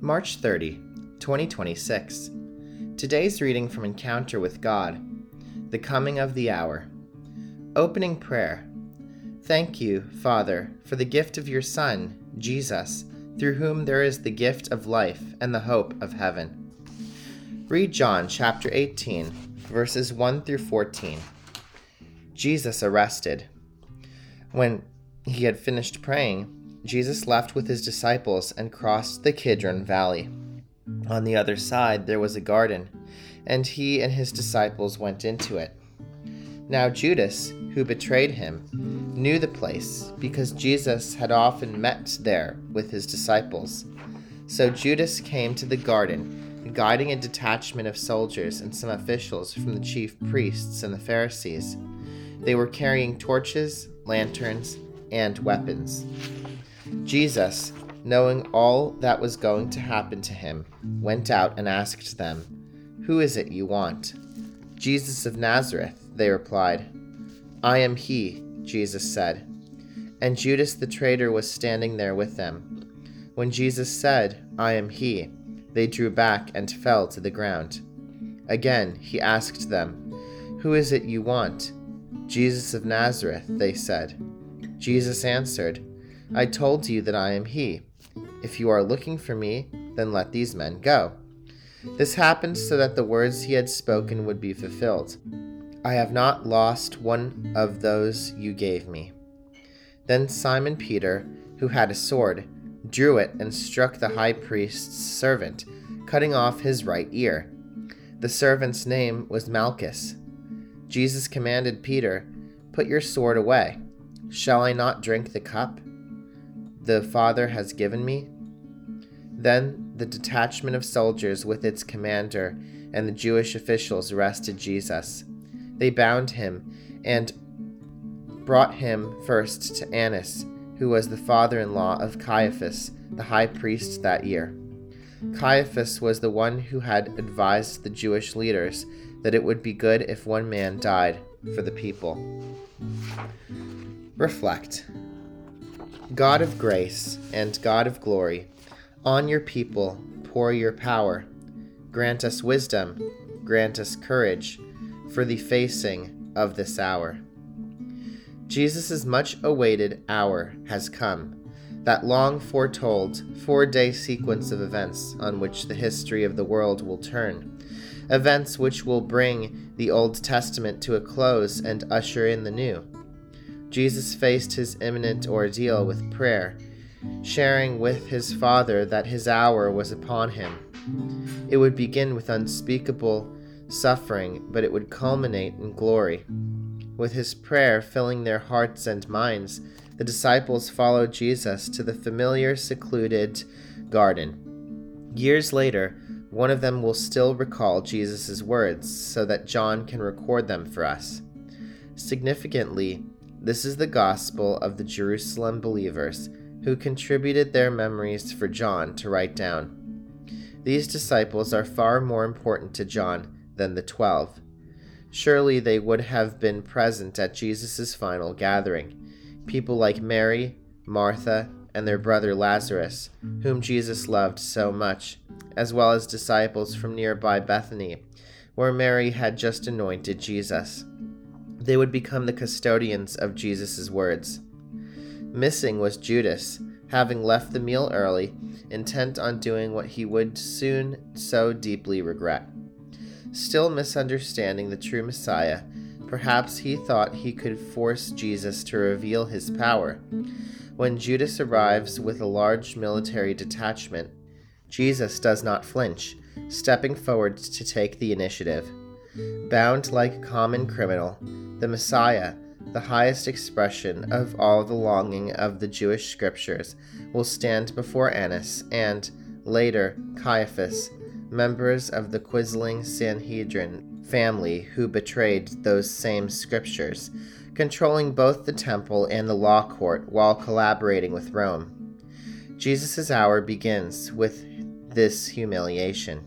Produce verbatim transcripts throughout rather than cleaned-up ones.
March thirtieth, twenty twenty-six. Today's reading from Encounter with God, The Coming of the Hour. Opening prayer. Thank you, Father, for the gift of your Son, Jesus, through whom there is the gift of life and the hope of heaven. Read John chapter eighteen, verses one through fourteen. Jesus arrested. When he had finished praying, Jesus left with his disciples and crossed the Kidron Valley. On the other side there was a garden, and he and his disciples went into it. Now Judas, who betrayed him, knew the place, because Jesus had often met there with his disciples. So Judas came to the garden, guiding a detachment of soldiers and some officials from the chief priests and the Pharisees. They were carrying torches, lanterns, and weapons. Jesus, knowing all that was going to happen to him, went out and asked them, "Who is it you want?" "Jesus of Nazareth," they replied. "I am he," Jesus said. And Judas the traitor was standing there with them. When Jesus said, "I am he," they drew back and fell to the ground. Again he asked them, "Who is it you want?" "Jesus of Nazareth," they said. Jesus answered, "I told you that I am he. If you are looking for me, then let these men go." This happened so that the words he had spoken would be fulfilled. "I have not lost one of those you gave me." Then Simon Peter, who had a sword, drew it and struck the high priest's servant, cutting off his right ear. The servant's name was Malchus. Jesus commanded Peter, "Put your sword away. Shall I not drink the cup the Father has given me?" Then the detachment of soldiers with its commander and the Jewish officials arrested Jesus. They bound him and brought him first to Annas, who was the father-in-law of Caiaphas, the high priest that year. Caiaphas was the one who had advised the Jewish leaders that it would be good if one man died for the people. Reflect. God of grace and God of glory, on your people pour your power. Grant us wisdom, grant us courage for the facing of this hour. Jesus' much-awaited hour has come, that long foretold four-day sequence of events on which the history of the world will turn, events which will bring the Old Testament to a close and usher in the New. Jesus faced his imminent ordeal with prayer, sharing with his Father that his hour was upon him. It would begin with unspeakable suffering, but it would culminate in glory. With his prayer filling their hearts and minds, the disciples followed Jesus to the familiar, secluded garden. Years later, one of them will still recall Jesus' words so that John can record them for us. Significantly, this is the gospel of the Jerusalem believers who contributed their memories for John to write down. These disciples are far more important to John than the twelve. Surely they would have been present at Jesus' final gathering. People like Mary, Martha, and their brother Lazarus, whom Jesus loved so much, as well as disciples from nearby Bethany, where Mary had just anointed Jesus. They would become the custodians of Jesus' words. Missing was Judas, having left the meal early, intent on doing what he would soon so deeply regret. Still misunderstanding the true Messiah, perhaps he thought he could force Jesus to reveal his power. When Judas arrives with a large military detachment, Jesus does not flinch, stepping forward to take the initiative. Bound like a common criminal, the Messiah, the highest expression of all the longing of the Jewish scriptures, will stand before Annas and, later, Caiaphas, members of the Quisling Sanhedrin family who betrayed those same scriptures, controlling both the temple and the law court while collaborating with Rome. Jesus' hour begins with this humiliation.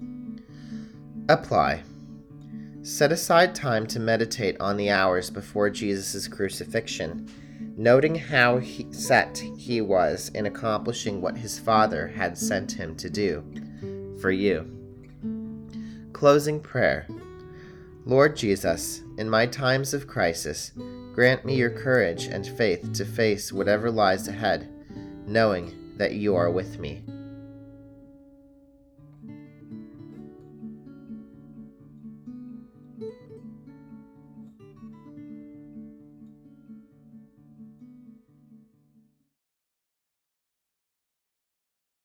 Apply. Set aside time to meditate on the hours before Jesus' crucifixion. noting how he, set he was in accomplishing what his Father had sent him to do for you. Closing prayer. Lord Jesus, in my times of crisis, grant me your courage and faith to face whatever lies ahead, knowing that you are with me.